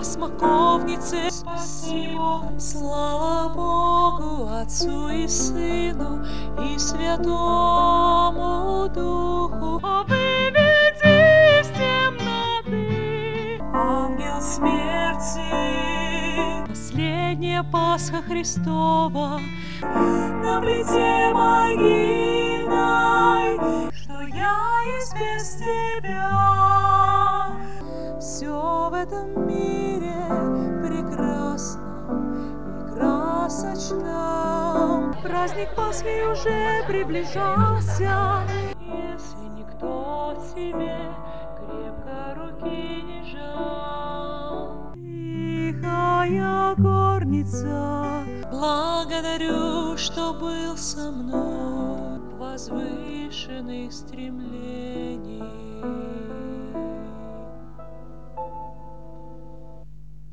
смоковнице. Спасибо, слава Богу, Отцу и Сыну, и Святому Духу. Выведи из темноты, ангел смерти. Последняя Пасха Христова на плите могильной, что я есть без тебя. Все в этом мире прекрасно и красочно. Праздник Пасхи уже приближался. Если никто тебе крепко руки не жал. Тихая горница, благодарю, что был со мной в возвышенных стремлениях.